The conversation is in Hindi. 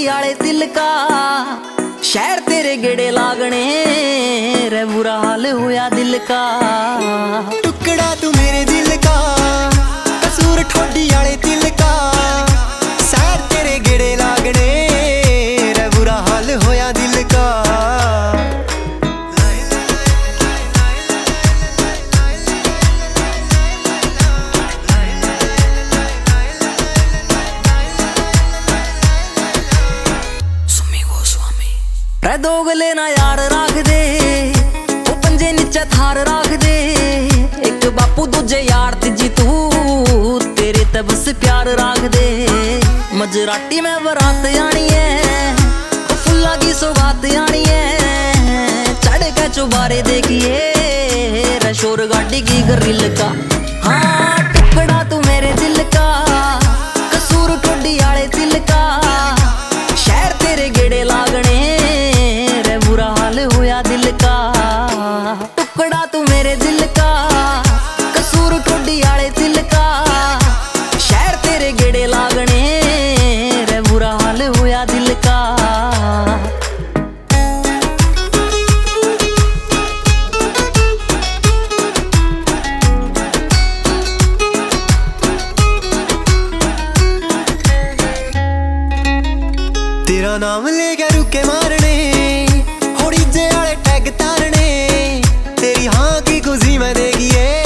ठोडी आले दिल का शहर तेरे गेड़े लागने रे बुरा हाल हुआ दिल का। टुकड़ा तू मेरे दिल का कसूर ठोडी आले दिल का शहर तेरे गेड़े लागने रे बुरा हाल होया दिल का। दोगले ना यार राख दे वो पंजे नीचे थार राख दे एक बापू दूजे यार तीजी तू तेरे ते बस प्यार राख दे। मजराटी में बरात आनी है फुल्ला की सौगात आनी है चढ़ के चुबारे देखिए रशोर गाड़ी की गरिल का। हाँ टुकड़ा तू मेरे दिल का कसूर ठोडी आले दिल का शहर तेरे गेड़े लागने दिल का। टुकड़ा तू मेरे दिल का कसूर ठोडी आले दिल का शहर तेरे गेड़े लागने रे बुरा हाल हुआ दिल का। तेरा नाम ले गया रुके मारने होड़ी जे आले टैग तारने तेरी हाँ की खुशी मैं देगी